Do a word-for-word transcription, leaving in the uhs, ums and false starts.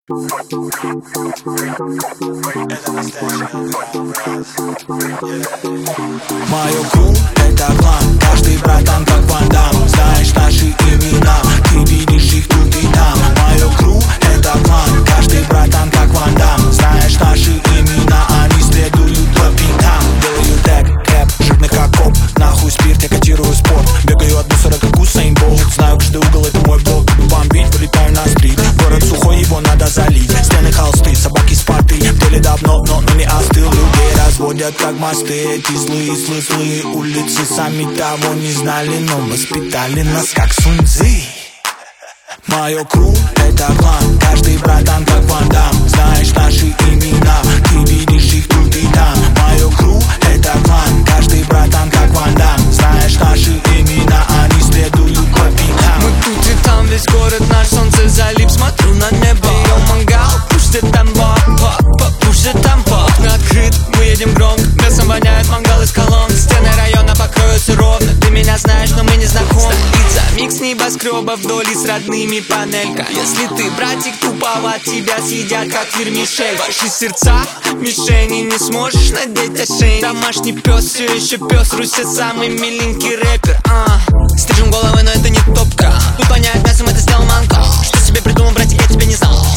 Мое кру — это клан, каждый братан как Ван Дам. Знаешь наши имена, ты видишь их тут и там. Мое кру — это клан, каждый братан как Ван Дам. Знаешь наши имена, они следуют по пятам. Делаю тэк, рэп, жирный как коп. Нахуй спирт, я котирую спорт. Бегаю от мусора как Усейн Болт. Знаю каждый угол, это мой блог. Бомбить, вылетаю на стрит. Город сухой, его надо залить. Стены холсты, собаки спарты. В деле давно, но, но не остыл. Людей разводят как мосты. Эти злые, злые, злые улицы сами того не знали, но воспитали нас как Сунь Цзы. Мое кру — это клан, каждый братан как Ван Дам. Знаешь наши имена, ты видишь их тут и там. Мое кру — это клан, каждый братан как Ван Дам. Знаешь наши имена, они следуют по пятам. Мы тут и там, весь город наш, солнце залип, смотрю на небо. Берем мангал, пусть темпо, пусть темпо. Окна открыт, мы едем громко, мясом воняет мангал из колонн. Стены района покроются ровно, ты меня знаешь, но мы не знакомы. Столица, микс небоскреба вдоль и с родными панелька. Если ты, братик, туповат, тебя съедят как вермишель. Ваши сердца, мишени, не сможешь надеть ошейник. Домашний пес, все еще пес, Руся самый миленький рэпер. а. Стрижем головы, но это не топка. Тут воняет мясом, это сделал манка. Что себе придумал, братик, я тебя не знал.